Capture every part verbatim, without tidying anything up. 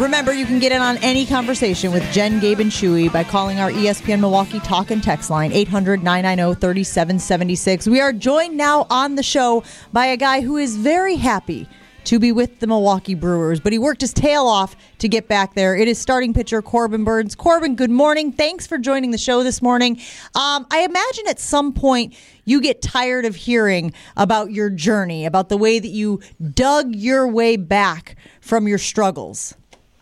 Remember, you can get in on any conversation with Jen, Gabe, and Chewy by calling our E S P N Milwaukee talk and text line, eight hundred, nine nine zero, three seven seven six. We are joined now on the show by a guy who is very happy to be with the Milwaukee Brewers, but he worked his tail off to get back there. It is starting pitcher Corbin Burnes. Corbin, good morning. Thanks for joining the show this morning. Um, I imagine at some point you get tired of hearing about your journey, about the way that you dug your way back from your struggles.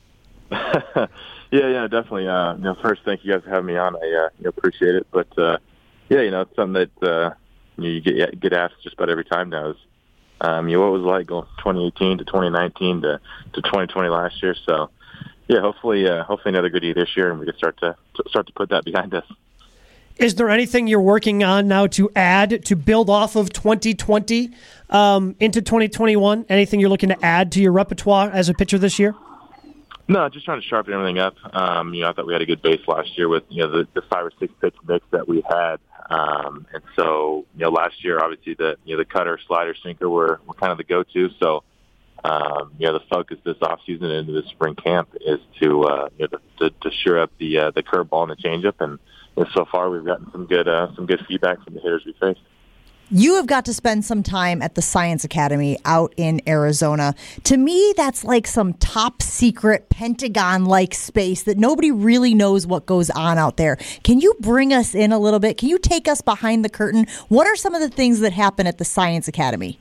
yeah, yeah, definitely. Uh, you know, first, thank you guys for having me on. I uh, you know, appreciate it. But uh, yeah, you know, it's something that uh, you get get asked just about every time now. Is Um, you know, what was it like going from twenty eighteen to twenty nineteen to, to twenty twenty last year? So, yeah, hopefully, uh, hopefully another good year this year, and we can start to, to start to put that behind us. Is there anything you're working on now to add to build off of twenty twenty um, into twenty twenty-one? Anything you're looking to add to your repertoire as a pitcher this year? No, just trying to sharpen everything up. Um, you know, I thought we had a good base last year with you know the, the five or six pitch mix that we had. Um, and so, you know, last year, obviously, the you know the cutter, slider, sinker were, were kind of the go-to. So, um, you know, the focus this offseason and into the spring camp is to uh, you know to, to, to shore up the uh, the curveball and the changeup. And you know, so far, we've gotten some good uh, some good feedback from the hitters we faced. You have got to spend some time at the Science Academy out in Arizona. To me, that's like some top secret Pentagon-like space that nobody really knows what goes on out there. Can you bring us in a little bit? Can you take us behind the curtain? What are some of the things that happen at the Science Academy?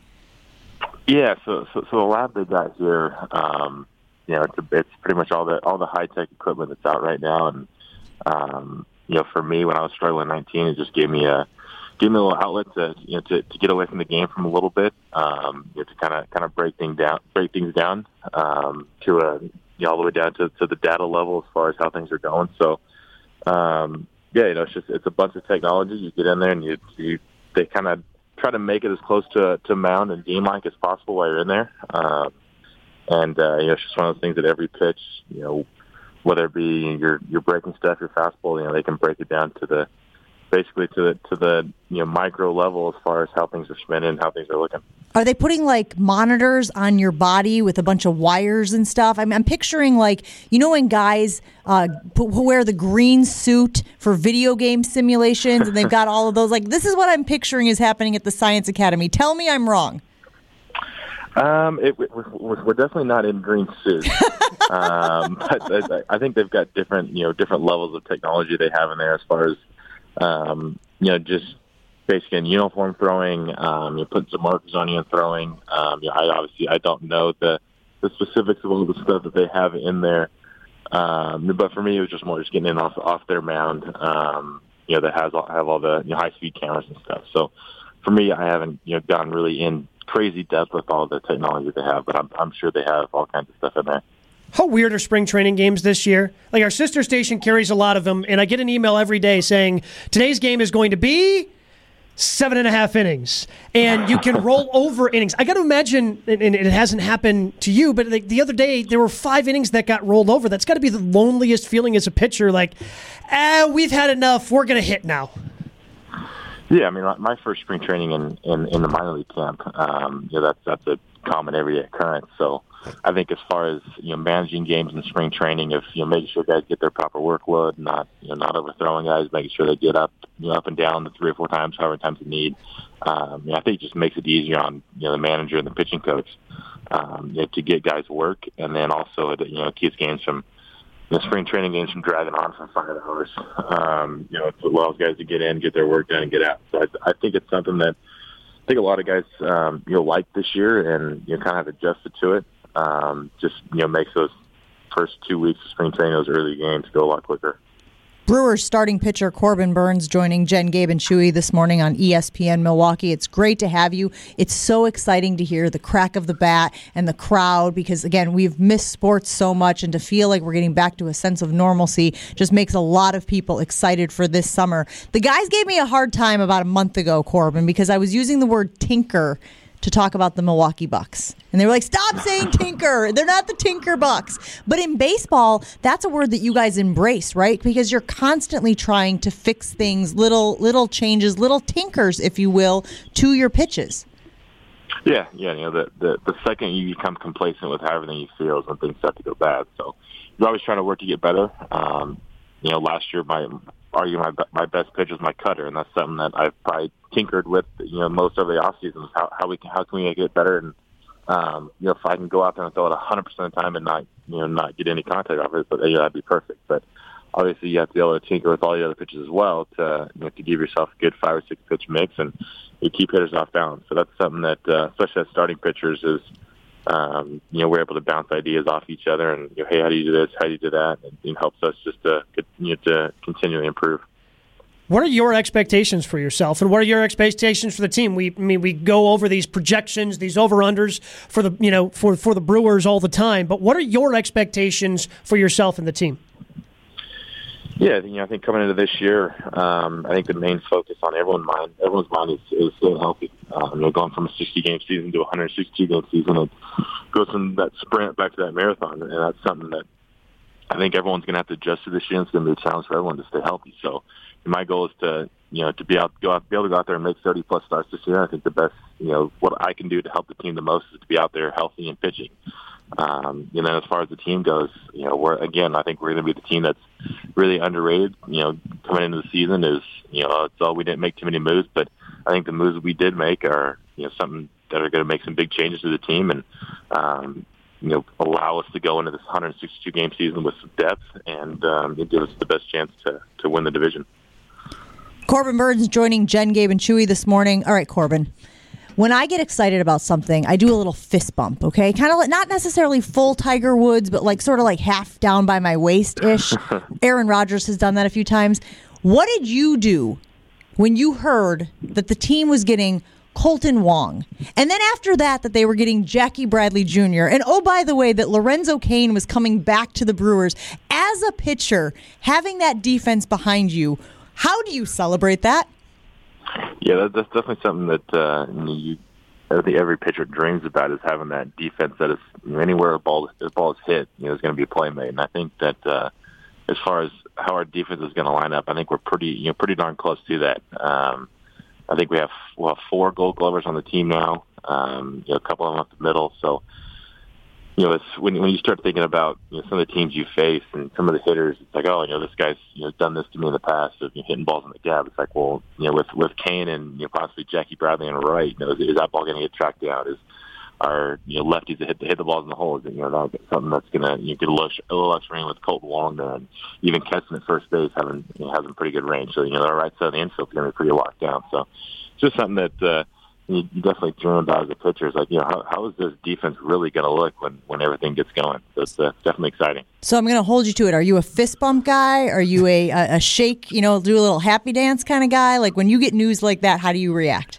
Yeah, so so, so the lab they got here, um, you know, it's, a, it's pretty much all the all the high-tech equipment that's out right now. And um, you know, for me, when I was struggling at nineteen, it just gave me a Give me a little outlet to you know to, to get away from the game from a little bit, um, you know, to kind of kind of break things down, break things down um, to a you know all the way down to, to the data level as far as how things are going. So um, yeah, you know, it's just it's a bunch of technology. You get in there and you, you they kind of try to make it as close to to mound and game like as possible while you're in there. Um, and uh, you know, it's just one of those things that every pitch, you know, whether it be your your breaking stuff, your fastball, you know, they can break it down to the basically to the to the you know micro level as far as how things are spinning, how things are looking. Are they putting like monitors on your body with a bunch of wires and stuff? I'm, I'm picturing like, you know, when guys uh, put, wear the green suit for video game simulations and they've got all of those. Like, this is what I'm picturing is happening at the Science Academy. Tell me I'm wrong. Um, it, we're, we're definitely not in green suits. um, but I, I think they've got different you know different levels of technology they have in there as far as Um, you know, just basically in uniform throwing, um, you put some markers on you and throwing. Um, you know, I obviously I don't know the, the specifics of all the stuff that they have in there. Um, but for me, it was just more just getting in off off their mound. Um, you know, that has all, have all the you know, high speed cameras and stuff. So for me, I haven't you know gone really in crazy depth with all the technology they have, but I'm I'm sure they have all kinds of stuff in there. How weird are spring training games this year? Like, our sister station carries a lot of them, and I get an email every day saying, today's game is going to be seven and a half innings, and you can roll over innings. I got to imagine, and it hasn't happened to you, but like the other day, there were five innings that got rolled over. That's got to be the loneliest feeling as a pitcher, like, ah, we've had enough, we're going to hit now. Yeah, I mean, my first spring training in, in, in the minor league camp, um, you know, that's, that's a common everyday occurrence, so I think as far as you know managing games in spring training, if you know making sure guys get their proper workload, not you know not overthrowing guys, making sure they get up you know up and down the three or four times, however many times they need. Um, you know, I think it just makes it easier on you know the manager and the pitching coach um, you know, to get guys work, and then also it, you know keeps games from you know, spring training games from dragging on for five hours. Um, you know, it allows guys to get in, get their work done, and get out. So I, I think it's something that I think a lot of guys um, you know like this year, and you know kind of have adjusted to it. Um, just, you know, makes those first two weeks of spring training, those early games, go a lot quicker. Brewers starting pitcher Corbin Burnes joining Jen, Gabe, and Chewy this morning on E S P N Milwaukee. It's great to have you. It's so exciting to hear the crack of the bat and the crowd because, again, we've missed sports so much, and to feel like we're getting back to a sense of normalcy just makes a lot of people excited for this summer. The guys gave me a hard time about a month ago, Corbin, because I was using the word tinker to talk about the Milwaukee Bucks. And they were like, stop saying tinker. They're not the Tinker Bucks. But in baseball, that's a word that you guys embrace, right? Because you're constantly trying to fix things, little little changes, little tinkers, if you will, to your pitches. Yeah, yeah. You know, the, the the second you become complacent with how everything you feel is when things start to go bad. So you're always trying to work to get better. Um, you know, last year my arguably my my best pitch was my cutter, and that's something that I've probably tinkered with. You know, most of the off season is how how we can, how can we make it better. And um, you know, if I can go out there and throw it one hundred percent of the time and not you know not get any contact off it, but yeah, that'd be perfect. But obviously, you have to be able to tinker with all the other pitches as well to you know, to give yourself a good five or six pitch mix and you keep hitters off balance. So that's something that, uh, especially as starting pitchers, is um, you know we're able to bounce ideas off each other and you know, hey, how do you do this? How do you do that? And it helps us just to you know, to continually improve. What are your expectations for yourself, and what are your expectations for the team? We, I mean, we go over these projections, these over/unders for the you know for for the Brewers all the time. But what are your expectations for yourself and the team? Yeah, you know, I think coming into this year, um, I think the main focus on everyone's mind, everyone's mind is, is staying healthy. Um, you know, going from a sixty-game season to a one hundred sixty-two game season, it goes from that sprint back to that marathon, and that's something that I think everyone's going to have to adjust to this year. It's going to be a challenge for everyone to stay healthy. So, my goal is to, you know, to be out, go out, be able to go out there and make thirty plus starts this year. I think the best, you know, what I can do to help the team the most is to be out there healthy and pitching. Um, you know, as far as the team goes, you know, we're again, I think we're going to be the team that's really underrated. You know, coming into the season is, you know, it's all we didn't make too many moves, but I think the moves we did make are, you know, something that are going to make some big changes to the team and, um, you know, allow us to go into this one hundred sixty-two game season with some depth and um, give us the best chance to to win the division. Corbin Burnes joining Jen, Gabe, and Chewy this morning. All right, Corbin. When I get excited about something, I do a little fist bump, okay? Kind of like, not necessarily full Tiger Woods, but like sort of like half down by my waist-ish. Aaron Rodgers has done that a few times. What did you do when you heard that the team was getting Colton Wong? And then after that, that they were getting Jackie Bradley Junior And oh, by the way, that Lorenzo Cain was coming back to the Brewers. As a pitcher, having that defense behind you, how do you celebrate that? Yeah, that's definitely something that uh, you, I think every pitcher dreams about is having that defense that is you know, anywhere a ball the ball is hit, you know, is going to be a play made. And I think that uh, as far as how our defense is going to line up, I think we're pretty you know pretty darn close to that. Um, I think we have we'll have four Gold Glovers on the team now, um, you know, a couple of them up the middle. So, you know, it's when when you start thinking about you know, some of the teams you face and some of the hitters, it's like, oh, you know, this guy's you know done this to me in the past of you know, hitting balls in the gap. It's like, well, you know, with with Cain and you know possibly Jackie Bradley on the right, you know, is, is that ball going to get tracked down? Is our you know lefties that hit hit the balls in the hole? Is it, you know that, something that's going to you know, get a little, a little extra rain with Colton Wong there, and even Keston at first base having you know, having pretty good range. So you know, our right side of the infield is going to be pretty locked down. So it's just something that. Uh, You definitely dream about as a pitcher. It's like, you know, how, how is this defense really going to look when, when everything gets going? So it's uh, definitely exciting. So I'm going to hold you to it. Are you a fist bump guy? Are you a, a, a shake, you know, do a little happy dance kind of guy? Like when you get news like that, how do you react?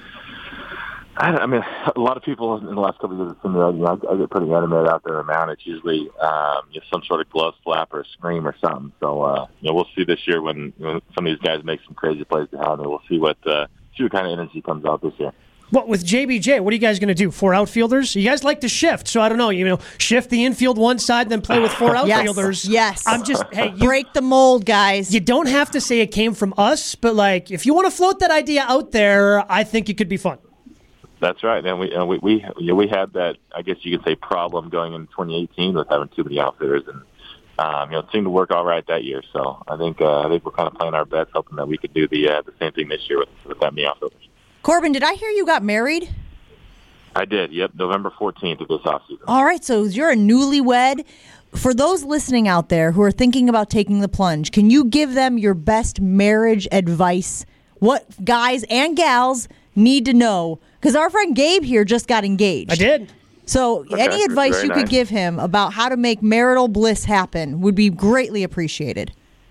I, I mean, a lot of people in the last couple of years have seen me. You know, I, I get pretty animated out there on the mound. It's usually um, you know, some sort of glove slap or a scream or something. So, uh, you know, we'll see this year when you know, some of these guys make some crazy plays behind me. We'll see what uh, see what kind of energy comes out this year. What with J B J? What are you guys going to do? Four outfielders? You guys like to shift, so I don't know. You know, shift the infield one side, then play with four outfielders. Yes, yes. I'm just hey, you, break the mold, guys. You don't have to say it came from us, but like if you want to float that idea out there, I think it could be fun. That's right, and we uh, we we, you know, we had that. I guess you could say problem going into twenty eighteen with having too many outfielders, and um, you know, it seemed to work all right that year. So I think uh, I think we're kind of playing our bets, hoping that we could do the uh, the same thing this year with, with that many outfielders. Corbin, did I hear you got married? I did, yep, November fourteenth of this offseason. All right, so you're a newlywed. For those listening out there who are thinking about taking the plunge, can you give them your best marriage advice? What guys and gals need to know? Because our friend Gabe here just got engaged. I did. So okay, any advice very you nice. could give him about how to make marital bliss happen would be greatly appreciated.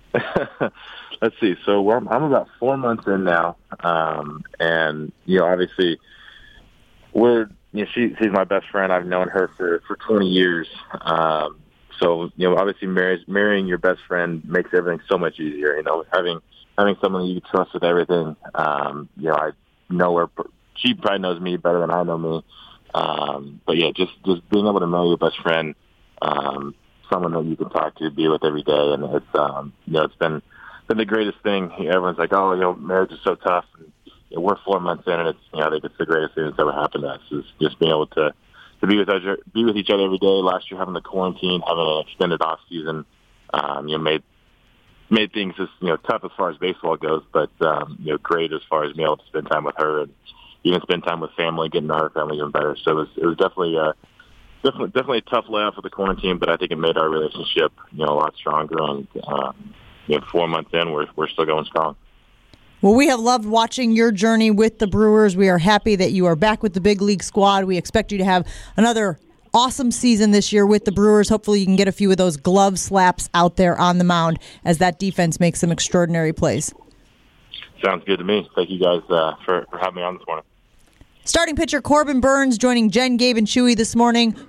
Let's see. So we're, I'm about four months in now, um, and you know, obviously, we're you know, she, she's my best friend. I've known her for, for twenty years. Um, so you know, obviously, marriage, marrying your best friend makes everything so much easier. You know, having having someone you trust with everything. Um, you know, I know her. She probably knows me better than I know me. Um, but yeah, just just being able to know your best friend, um, someone that you can talk to, be with every day, and it's um, you know, it's been. been the greatest thing. Everyone's like, oh, you know, marriage is so tough. And you know, we're four months in, and it's you know I think it's the greatest thing that's ever happened to us is just being able to to be with other, be with each other every day. Last year having the quarantine, having an extended off season, um, you know made made things just you know tough as far as baseball goes, but um, you know great as far as being able to spend time with her and even spend time with family, getting to know her family even better. So it was it was definitely uh, definitely definitely a tough layoff with the quarantine, but I think it made our relationship you know a lot stronger. And um, you know four months in, we're we're still going strong. Well, we have loved watching your journey with the Brewers. We are happy that you are back with the big league squad. We expect you to have another awesome season this year with the Brewers. Hopefully you can get a few of those glove slaps out there on the mound as that defense makes some extraordinary plays. Sounds good to me. Thank you guys uh, for, for having me on this morning. Starting pitcher Corbin Burnes joining Jen, Gabe, and Chewy this morning.